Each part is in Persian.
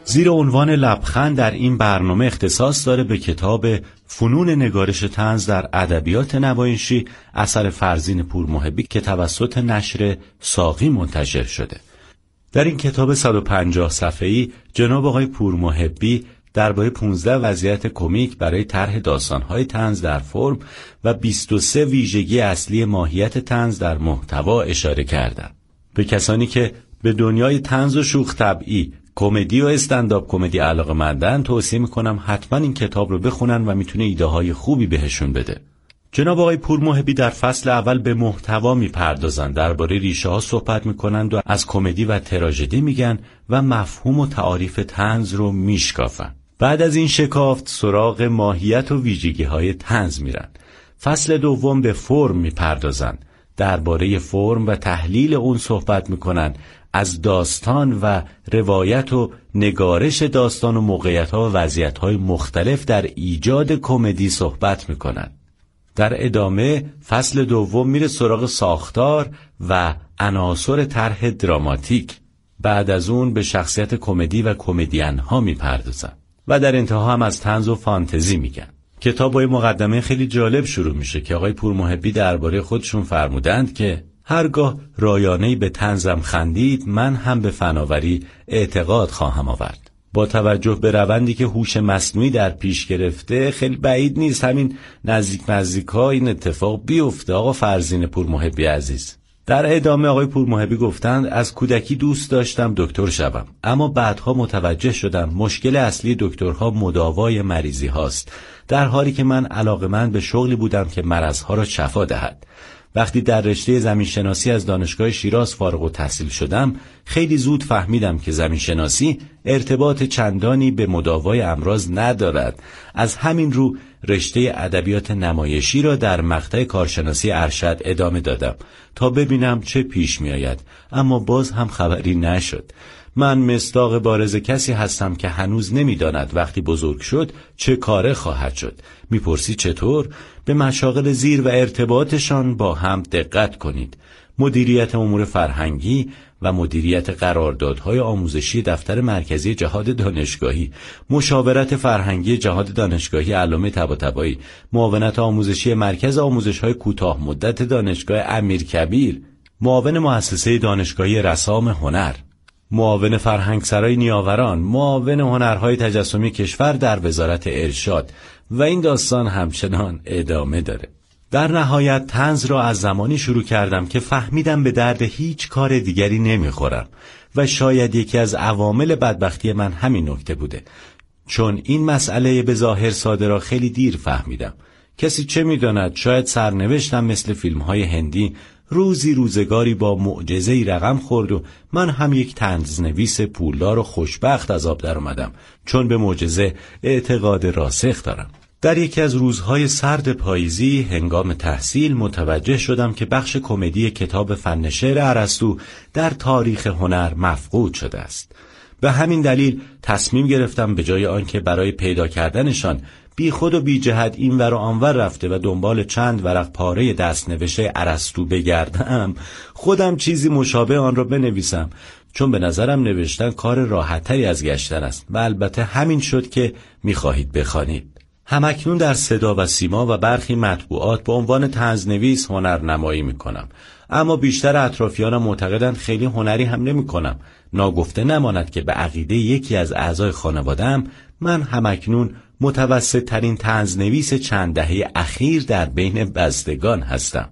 زیر عنوان لبخند در این برنامه اختصاص داره به کتاب فنون نگارش طنز در ادبیات نمایشی اثر فرزین پورمحبی که توسط نشر ساقی منتشر شده. در این کتاب 150 صفحه‌ای جناب آقای پورمحبی درباره 15 وضعیت کمیک برای طرح داستان‌های طنز در فرم و 23 ویژگی اصلی ماهیت طنز در محتوا اشاره کردند. به کسانی که به دنیای طنز و شوخ طبعی، کمدی و استندآپ کمدی علاقه‌مندن توصیه میکنم حتما این کتاب رو بخونن و میتونه ایده‌های خوبی بهشون بده. جناب آقای پورمحبی در فصل اول به محتوا میپردازند، درباره ریشه ها صحبت میکنند و از کمدی و تراژدی میگن و مفهوم و تعاریف طنز رو میشکافن. بعد از این شکافت سراغ ماهیت و ویژگی‌های طنز میرن. فصل دوم به فرم میپردازند، درباره فرم و تحلیل اون صحبت میکنن، از داستان و روایت و نگارش داستان و موقعیت‌ها و وضعیت‌های مختلف در ایجاد کمدی صحبت میکنن. در ادامه فصل دوم میره سراغ ساختار و عناصر طرح دراماتیک. بعد از اون به شخصیت کمدی و کمدین‌ها میپردازن و در انتها هم از طنز و فانتزی میگن. کتاب با مقدمه خیلی جالب شروع میشه که آقای پورمحبی درباره خودشون فرمودند که هرگاه رایانه‌ای به طنزم خندید، من هم به فناوری اعتقاد خواهم آورد. با توجه به روندی که هوش مصنوعی در پیش گرفته، خیلی بعید نیست همین نزدیک‌ها این اتفاق بیفته. آقا فرزین پورمحبی عزیز، در ادامه آقای پورمحبی گفتند از کودکی دوست داشتم دکتر شوم، اما بعدها متوجه شدم مشکل اصلی دکترها مداوای مریضی هاست، در حالی که من علاقه‌مند به شغلی بودم که مرضها را شفا دهد. وقتی در رشته زمینشناسی از دانشگاه شیراز فارغ التحصیل شدم، خیلی زود فهمیدم که زمینشناسی ارتباط چندانی به مداوای امراض ندارد. از همین رو رشته ادبیات نمایشی را در مقطع کارشناسی ارشد ادامه دادم تا ببینم چه پیش می آید، اما باز هم خبری نشد. من مصداق بارز کسی هستم که هنوز نمی‌داند وقتی بزرگ شد چه کاره خواهد شد. میپرسی چطور؟ به مشاغل زیر و ارتباطشان با هم دقت کنید. مدیریت امور فرهنگی و مدیریت قراردادهای آموزشی دفتر مرکزی جهاد دانشگاهی، مشاورت فرهنگی جهاد دانشگاهی علامه طباطبایی، معاونت آموزشی مرکز آموزش‌های کوتاه مدت دانشگاه امیرکبیر، معاون مؤسسه دانشگاهی رسام هنر، معاون فرهنگسرای نیاوران، معاون هنرهای تجسمی کشور در وزارت ارشاد و این داستان همچنان ادامه داره. در نهایت طنز را از زمانی شروع کردم که فهمیدم به درد هیچ کار دیگری نمیخورم و شاید یکی از عوامل بدبختی من همین نکته بوده، چون این مسئله به ظاهر ساده را خیلی دیر فهمیدم. کسی چه میداند، شاید سرنوشتم مثل فیلم‌های هندی روزی روزگاری با معجزه‌ای رقم خورد و من هم یک طنزنویس پولدار و خوشبخت از آب در اومدم، چون به معجزه اعتقاد راسخ دارم. در یکی از روزهای سرد پاییزی هنگام تحصیل متوجه شدم که بخش کمدی کتاب فن شعر ارسطو در تاریخ هنر مفقود شده است. به همین دلیل تصمیم گرفتم به جای آنکه برای پیدا کردنشان بی خود و بی جهت این ور و آنور رفته و دنبال چند ورق پاره دستنوشته ارسطو بگردم، خودم چیزی مشابه آن را بنویسم، چون به نظرم نوشتن کار راحت‌تری از گشتن است و البته همین شد که می‌خواهید بخوانید. همکنون در صدا و سیما و برخی مطبوعات به عنوان طنزنویس هنرنمایی می‌کنم، اما بیشتر اطرافیانم معتقدند خیلی هنری هم نمی‌کنم. ناگفته نماند که به عقیده یکی از اعضای خانواده‌ام من همکنون متوسط ترین طنزنویس چند دهه اخیر در بین بستگان هستم.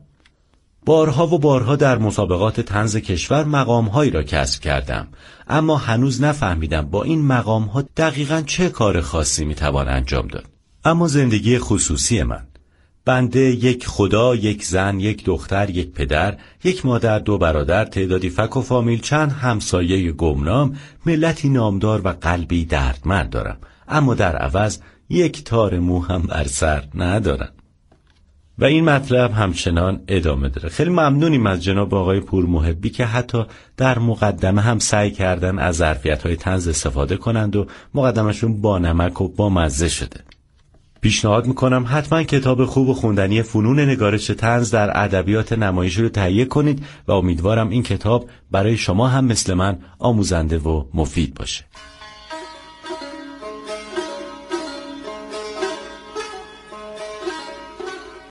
بارها و بارها در مسابقات طنز کشور مقام‌هایی را کسب کردم، اما هنوز نفهمیدم با این مقام‌ها دقیقاً چه کار خاصی میتوان انجام داد. اما زندگی خصوصی من، بنده یک خدا، یک زن، یک دختر، یک پدر، یک مادر، دو برادر، تعدادی فک و فامیل، چند همسایه گمنام، ملتی نامدار و قلبی دردمند دارم، اما در عوض یک تار مو هم بر سر ندارم. و این مطلب همچنان ادامه داره. خیلی ممنونیم از جناب آقای پورمحبی که حتی در مقدمه هم سعی کردن از ظرفیت‌های طنز استفاده کنند و مقدمشون با نمک و با مزه شده. پیشنهاد میکنم حتما کتاب خوب و خوندنی فنون نگارش طنز در ادبیات نمایشی رو تهیه کنید و امیدوارم این کتاب برای شما هم مثل من آموزنده و مفید باشه.